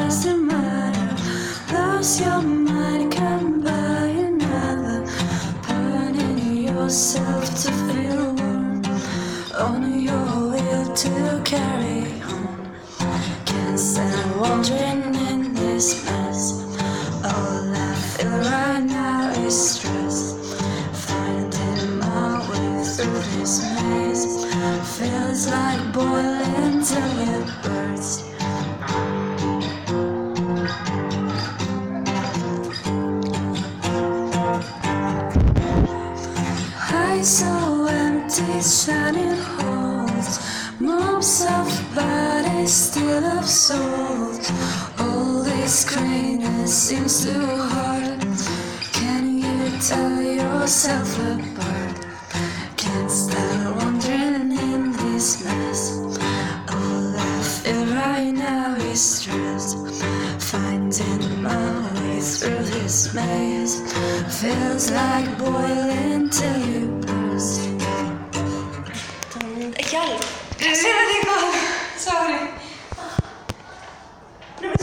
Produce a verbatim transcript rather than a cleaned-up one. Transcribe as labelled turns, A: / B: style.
A: doesn't matter. Lose your mind, come by another. Burning yourself to feel warm. Only your will to carry on. Can't stand wandering in this mess. All I feel right now is stress. Finding my way through this maze feels like boiling till it bursts. Eyes so empty, shining holes. Mobs of bodies still of souls. All this greenness seems too hard. Can you tell yourself apart? Can't stop wandering in this mess. All I feel right now is stress. Finding my way through this maze feels like boiling till you burst.
B: Gel. Gelsene.